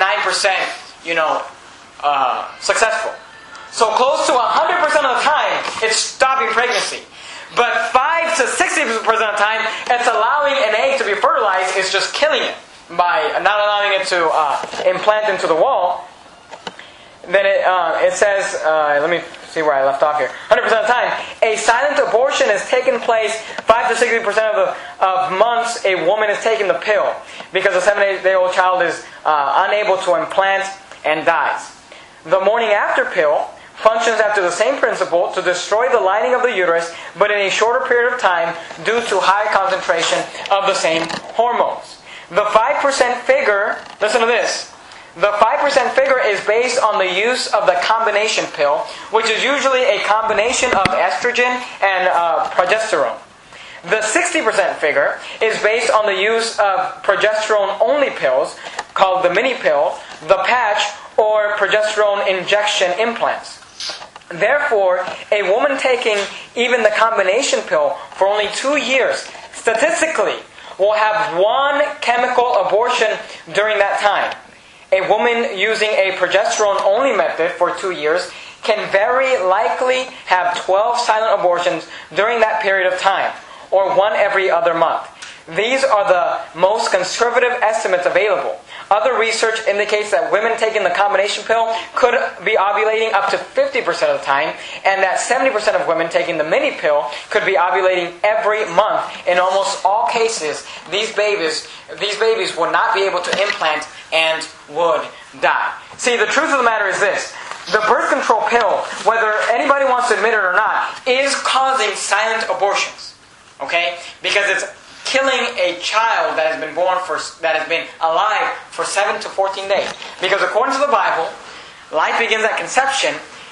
successful. So close to 100% of the time, it's stopping pregnancy. But 5 to 60% of the time, it's allowing an egg to be fertilized. It's just killing it by not allowing it to implant into the wall. Then it says, let me see where I left off here. 100% of the time, a silent abortion has taken place 5 to 60% of months a woman is taking the pill, because a 7-day-old child is unable to implant and dies. The morning after pill functions after the same principle to destroy the lining of the uterus, but in a shorter period of time due to high concentration of the same hormones. The 5% figure, listen to this. The 5% figure is based on the use of the combination pill, which is usually a combination of estrogen and progesterone. The 60% figure is based on the use of progesterone-only pills, called the mini pill, the patch, or progesterone injection implants. Therefore, a woman taking even the combination pill for only 2 years, statistically, will have one chemical abortion during that time. A woman using a progesterone-only method for 2 years can very likely have 12 silent abortions during that period of time, or one every other month. These are the most conservative estimates available. Other research indicates that women taking the combination pill could be ovulating up to 50% of the time, and that 70% of women taking the mini pill could be ovulating every month. In almost all cases, these babies would not be able to implant and would die. See, the truth of the matter is this. The birth control pill, whether anybody wants to admit it or not, is causing silent abortions. Okay? Because it's killing a child that has been alive for 7 to 14 days. Because according to the Bible, life begins at conception,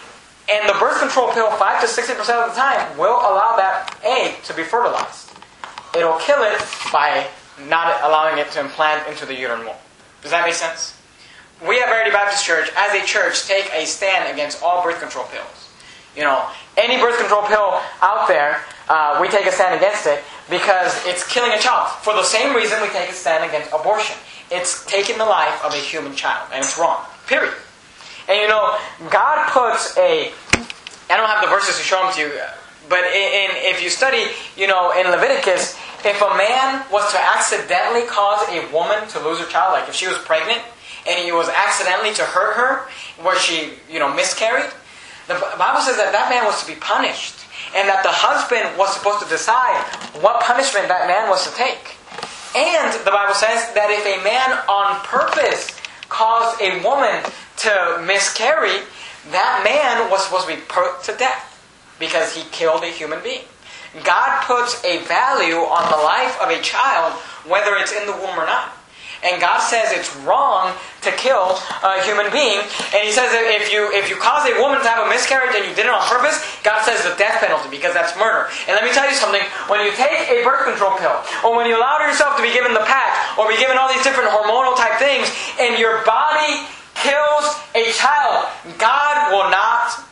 and the birth control pill 5 to 60% of the time will allow that egg to be fertilized. It'll kill it by not allowing it to implant into the uterine womb. Does that make sense? We at Verity Baptist Church, as a church, take a stand against all birth control pills. You know, any birth control pill out there, we take a stand against it because it's killing a child. For the same reason we take a stand against abortion. It's taking the life of a human child, and it's wrong. Period. And you know, God puts I don't have the verses to show them to you, but if you study, you know, in Leviticus, if a man was to accidentally cause a woman to lose her child, like if she was pregnant, and he was accidentally to hurt her, where she, you know, miscarried, the Bible says that that man was to be punished. And that the husband was supposed to decide what punishment that man was to take. And the Bible says that if a man on purpose caused a woman to miscarry, that man was supposed to be put to death because he killed a human being. God puts a value on the life of a child, whether it's in the womb or not. And God says it's wrong to kill a human being. And He says that if you cause a woman to have a miscarriage and you did it on purpose, God says the death penalty, because that's murder. And let me tell you something. When you take a birth control pill, or when you allow yourself to be given the patch, or be given all these different hormonal type things, and your body kills a child, God will not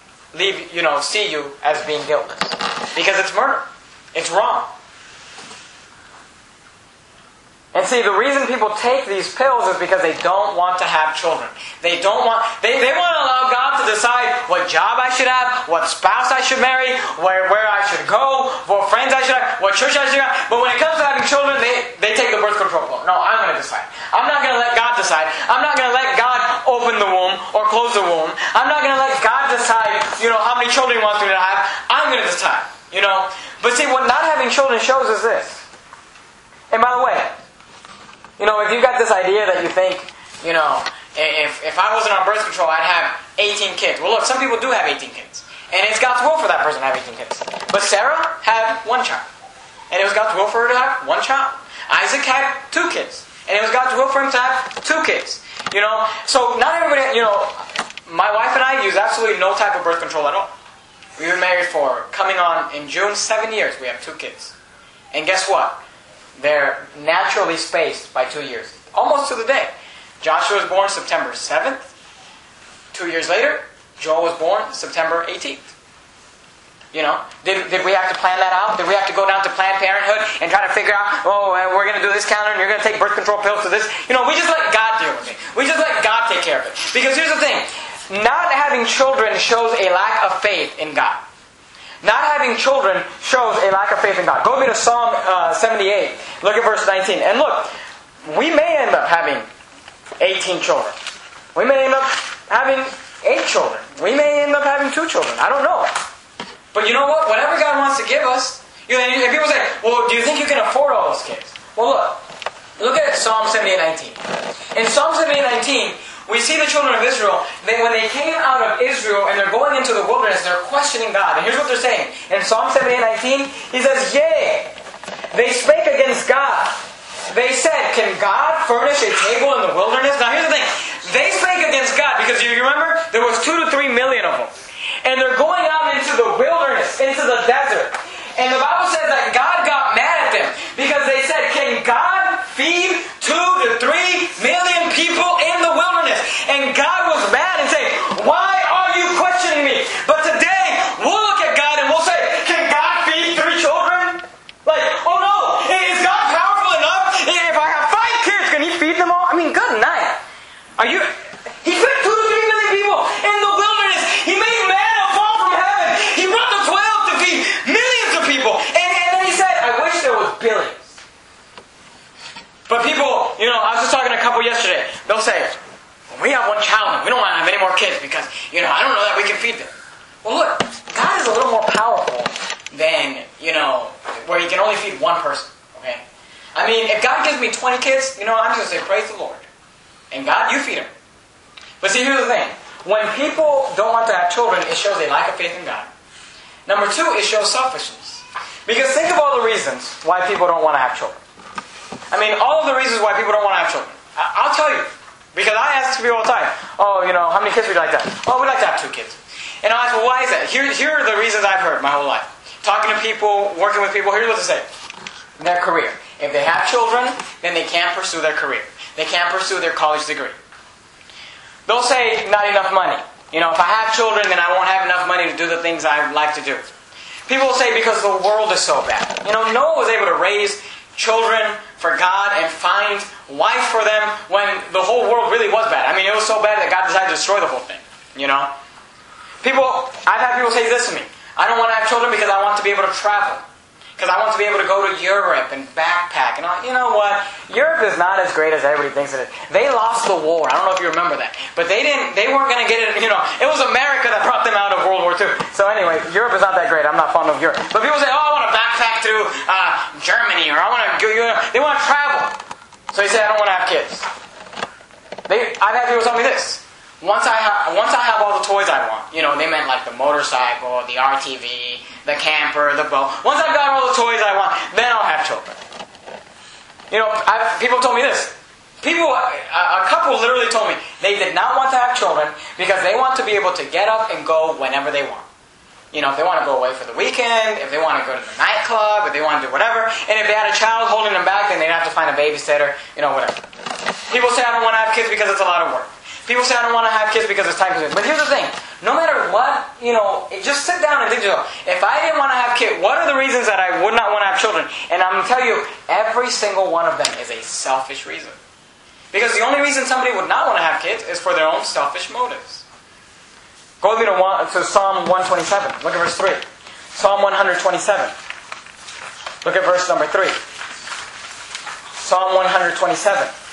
see you as being guiltless. Because it's murder. It's wrong. And see, the reason people take these pills is because they don't want to have children. They want to allow God to decide what job I should have, what spouse I should marry, where I should go, what friends I should have, what church I should have. But when it comes to having children, they take the birth control pill. No, I'm going to decide. I'm not going to let God decide. I'm not going to let God open the womb or close the womb. I'm not going to let God decide, how many children He wants me to have. I'm going to decide, But see, what not having children shows is this. And by the way, if you've got this idea that you think, if I wasn't on birth control, I'd have 18 kids. Well, look, some people do have 18 kids. And it's God's will for that person to have 18 kids. But Sarah had one child. And it was God's will for her to have one child. Isaac had 2 kids. And it was God's will for him to have 2 kids. So not everybody, my wife and I use absolutely no type of birth control at all. We've been married for, coming on in June, 7 years. We have 2 kids. And guess what? They're naturally spaced by 2 years. Almost to the day. Joshua was born September 7th. 2 years later, Joel was born September 18th. Did we have to plan that out? Did we have to go down to Planned Parenthood and try to figure out, we're going to do this calendar and you're going to take birth control pills to this? We just let God deal with it. We just let God take care of it. Because here's the thing. Not having children shows a lack of faith in God. Not having children shows a lack of faith in God. Go with me to Psalm 78. Look at verse 19. And look, we may end up having 18 children. We may end up having 8 children. We may end up having 2 children. I don't know. But you know what? Whatever God wants to give us, if people say, well, do you think you can afford all those kids? Well, look at Psalm 78:19. In Psalm 78:19, we see the children of Israel, when they came out of Israel and they're going into the wilderness, they're questioning God. And here's what they're saying. In Psalm 78:19, he says, "Yea, they spake against God. They said, can God furnish a table in the wilderness? Now here's the thing. They spake against God because you remember there was 2 to 3 million of them. And they're going out into the wilderness, into the desert. And the Bible says that God got mad at them because they said, can God feed 2 to 3 million people in the wilderness? And God was mad and saying, why are you questioning me? But today, we'll look at God and we'll say, can God feed 3 children? Like, oh no, is God powerful enough? If I have 5 kids, can He feed them all? I mean, good night. He fed 2 to 3 million people in the wilderness. He made manna fall from heaven. He brought the 12 to feed millions of people. And then He said, I wish there was billions. But people, I was just talking to a couple yesterday. They'll say, well, we have 1 child and we don't want to have any more kids because, I don't know that we can feed them. Well, look, God is a little more powerful than, where He can only feed 1 person. Okay? I mean, if God gives me 20 kids, I'm just going to say, praise the Lord. And God, you feed them. But see, here's the thing. When people don't want to have children, it shows a lack of faith in God. Number 2, it shows selfishness. Because think of all the reasons why people don't want to have children. I mean, all of the reasons why people don't want to have children. I'll tell you. Because I ask people all the time, how many kids would you like to have? Oh, we'd like to have 2 kids. And I'll ask, well, why is that? Here are the reasons I've heard my whole life. Talking to people, working with people, here's what they say. Their career. If they have children, then they can't pursue their career. They can't pursue their college degree. They'll say, not enough money. If I have children, then I won't have enough money to do the things I like to do. People will say, because the world is so bad. Noah was able to raise children for God and find wife for them when the whole world really was bad. I mean, it was so bad that God decided to destroy the whole thing. I've had people say this to me. I don't want to have children because I want to be able to travel. Because I want to be able to go to Europe and backpack. And you know what? Europe is not as great as everybody thinks it is. They lost the war. I don't know if you remember that. But they weren't going to get it, It was America that brought them out of World War II. So anyway, Europe is not that great. I'm not fond of Europe. But people say, I want to backpack to Germany. Or I want to go, they want to travel. So they say, I don't want to have kids. I've had people tell me this. Once I have all the toys I want, they meant like the motorcycle, the RTV, the camper, the boat. Once I've got all the toys I want, then I'll have children. People told me this. A couple literally told me they did not want to have children because they want to be able to get up and go whenever they want. If they want to go away for the weekend, if they want to go to the nightclub, if they want to do whatever. And if they had a child holding them back, then they'd have to find a babysitter, whatever. People say I don't want to have kids because it's a lot of work. People say I don't want to have kids because it's time consuming. But here's the thing. No matter what, just sit down and think to yourself, if I didn't want to have kids, what are the reasons that I would not want to have children? And I'm going to tell you, every single one of them is a selfish reason. Because the only reason somebody would not want to have kids is for their own selfish motives. Go with me to Psalm 127. Look at verse 3. Psalm 127. Look at verse number 3. Psalm 127.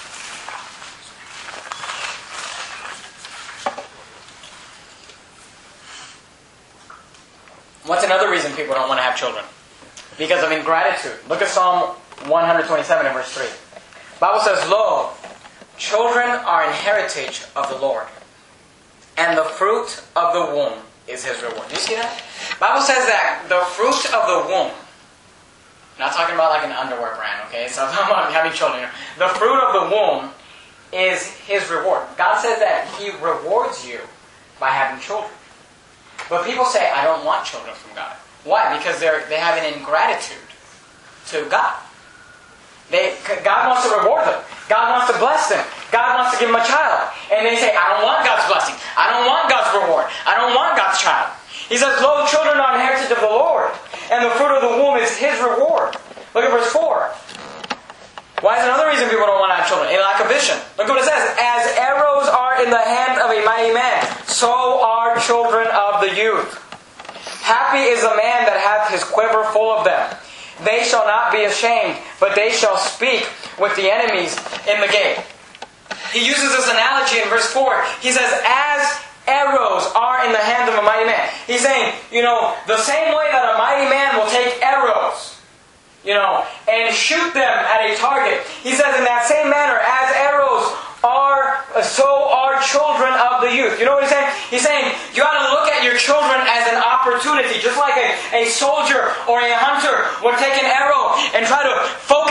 What's another reason people don't want to have children? Because of ingratitude. Look at Psalm 127 and verse 3. The Bible says, Lo, children are an heritage of the Lord, and the fruit of the womb is His reward. Do you see that? The Bible says that the fruit of the womb, I'm not talking about like an underwear brand, okay? So I'm talking about having children. The fruit of the womb is His reward. God says that He rewards you by having children. But people say, I don't want children from God. Why? Because they have an ingratitude to God. God wants to reward them. God wants to bless them. God wants to give them a child. And they say, I don't want God's blessing. I don't want God's reward. I don't want God's child. He says, Lo, children are an heritage of the Lord, and the fruit of the womb is His reward. Look at verse 4. Why is another reason people don't want to have children? A lack of vision. Look what it says. As arrows are in the hand of a mighty man, so are children of the youth. Happy is the man that hath his quiver full of them. They shall not be ashamed, but they shall speak with the enemies in the gate. He uses this analogy in verse 4. He says, as arrows are in the hand of a mighty man. He's saying, the same way that a mighty man will take arrows, and shoot them at a target. He says in that same manner, as arrows are, so are children of the youth. You know what he's saying? He's saying, you ought to look at your children as an opportunity. Just like a soldier or a hunter would take an arrow and try to focus on a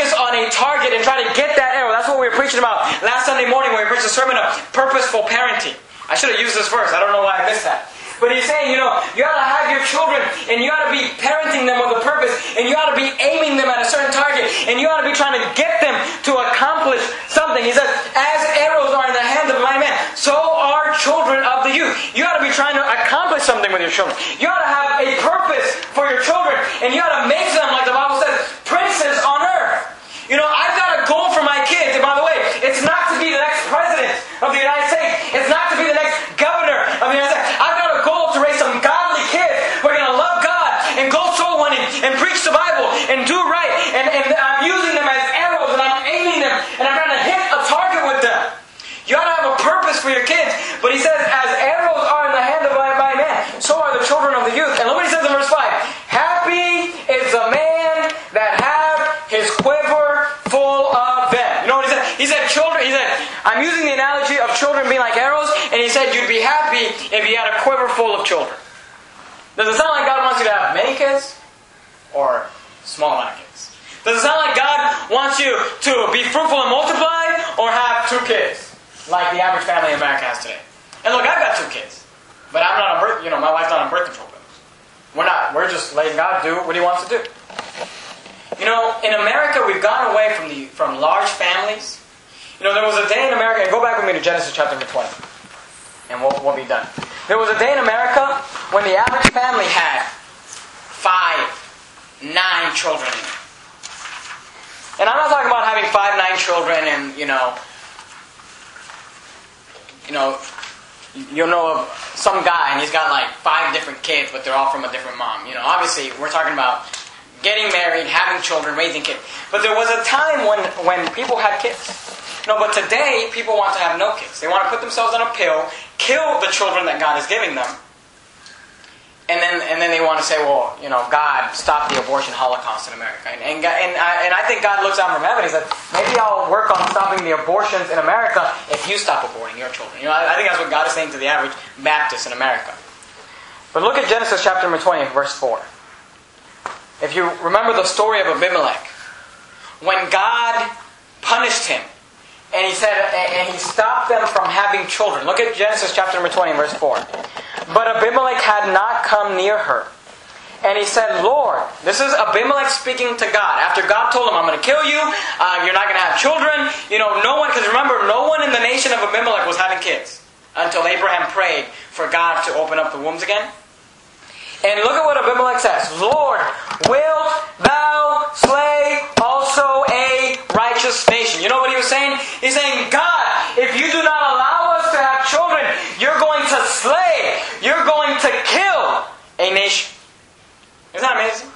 we target and try to get that arrow. That's what we were preaching about last Sunday morning when we preached a sermon of purposeful parenting. I should have used this verse. I don't know why I missed that. But he's saying, you ought to have your children, and you ought to be parenting them with a purpose, and you ought to be aiming them at a certain target, and you ought to be trying to get them to accomplish something. He says, as arrows are in the hands of a mighty man, so are children of the youth. You ought to be trying to accomplish something with your children. You ought to have a purpose for your children, and you ought to make them, like the Bible says, princes on earth. I've got a goal for my kids, and by the way, it's not to be the next president of the United States. It's not to be the next governor of the United States. I've got a goal to raise some godly kids who are going to love God and go soul winning and preach the Bible and do right. And I'm using them as arrows and I'm aiming them and I'm trying to hit a target with them. You ought to have a purpose for your kids. But he says, as arrows are in the hand of a mighty man, so are the children of the youth. And look what he says in verse 5. Happy is the man that hath his quiver full of them. You know what he said? He said, children, I'm using the analogy of children being like arrows, and he said you'd be happy if you had a quiver full of children. Does it sound like God wants you to have many kids or small amount of kids? Does it sound like God wants you to be fruitful and multiply or have 2 kids, like the average family in America has today? And look, I've got 2 kids, but I'm not on birth. My wife's not on birth control pills. We're just letting God do what He wants to do. In America, we've gone away from large families. There was a day in America, and go back with me to Genesis chapter 20, and we'll be done. There was a day in America when the average family had 5, 9 children in it. And I'm not talking about having 5, 9 children and, you'll know of some guy and he's got like 5 different kids, but they're all from a different mom. Obviously, we're talking about getting married, having children, raising kids. But there was a time when people had kids. But today, people want to have no kids. They want to put themselves on a pill, kill the children that God is giving them, and then they want to say, well, God stopped the abortion holocaust in America. And I think God looks out from heaven and He says, maybe I'll work on stopping the abortions in America if you stop aborting your children. I think that's what God is saying to the average Baptist in America. But look at Genesis chapter 20, verse 4. If you remember the story of Abimelech, when God punished him, and he stopped them from having children. Look at Genesis chapter 20, verse 4. But Abimelech had not come near her. And he said, Lord, this is Abimelech speaking to God. After God told him, I'm going to kill you, you're not going to have children. No one, because remember, no one in the nation of Abimelech was having kids until Abraham prayed for God to open up the wombs again. And look at what Abimelech says. Lord, wilt thou slay also a righteous nation? You know what he was saying? He's saying, God, if you do not allow us to have children, you're going to slay, you're going to kill a nation. Isn't that amazing?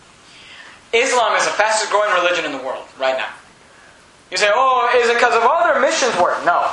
Islam is the fastest growing religion in the world right now. You say, oh, is it because of all their missions work? No.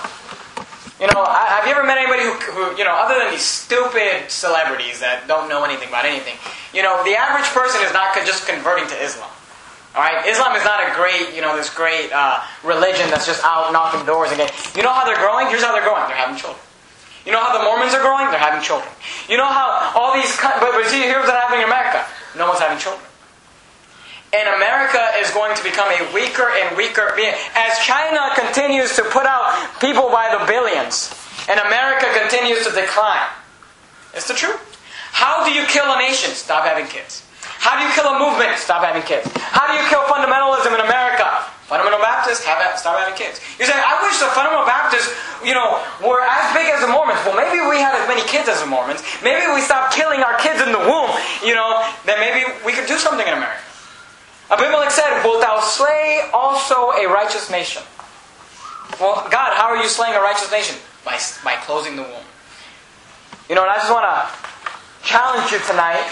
Have you ever met anybody who other than these stupid celebrities that don't know anything about anything, the average person is not just converting to Islam. Alright? Islam is not a great, this great religion that's just out knocking doors again. You know how they're growing? Here's how they're growing. They're having children. You know how the Mormons are growing? They're having children. You know how all these... But see, here's what's happening in America. No one's having children. And America is going to become a weaker and weaker being. As China continues to put out people by the billions, and America continues to decline. It's the truth. How do you kill a nation? Stop having kids. How do you kill a movement? Stop having kids. How do you kill fundamentalism in America? Fundamental Baptists, stop having kids. You say, I wish the Fundamental Baptists, were as big as the Mormons. Well, maybe we had as many kids as the Mormons. Maybe we stopped killing our kids in the womb. Then maybe we could do something in America. Abimelech said, wilt thou slay also a righteous nation? Well, God, how are you slaying a righteous nation? By closing the womb. And I just want to challenge you tonight.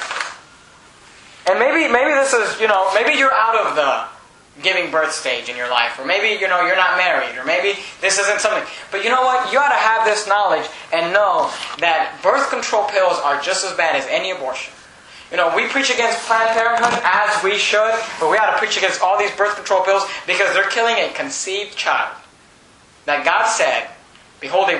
And maybe this is, maybe you're out of the giving birth stage in your life. Or maybe, you're not married. Or maybe this isn't something. But you know what? You ought to have this knowledge and know that birth control pills are just as bad as any abortion. We preach against Planned Parenthood as we should, but we ought to preach against all these birth control pills because they're killing a conceived child. That God said, behold,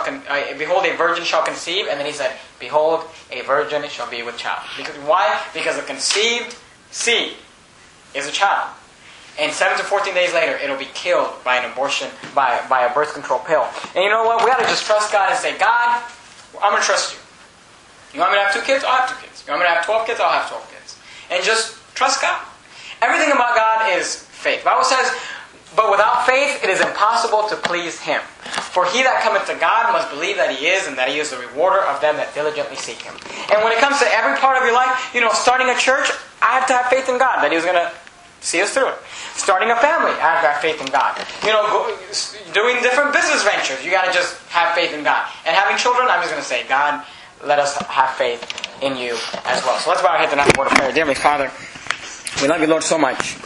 a virgin shall conceive, and then He said, behold, a virgin shall be with child. Why? Because a conceived seed is a child. And 7 to 14 days later, it'll be killed by an abortion, by a birth control pill. And you know what? We got to just trust God and say, God, I'm going to trust you. You want me to have 2 kids? I'll have 2 kids. You want me to have 12 kids? I'll have 12 kids. And just trust God. Everything about God is faith. The Bible says, but without faith, it is impossible to please Him. For he that cometh to God must believe that He is, and that He is the rewarder of them that diligently seek Him. And when it comes to every part of your life, starting a church, I have to have faith in God that He was going to see us through it. Starting a family, I have to have faith in God. Doing different business ventures, you got to just have faith in God. And having children, I'm just going to say, God, let us have faith in You as well. So let's bow our heads and have a word of prayer. Dear Heavenly Father, we love You, Lord, so much.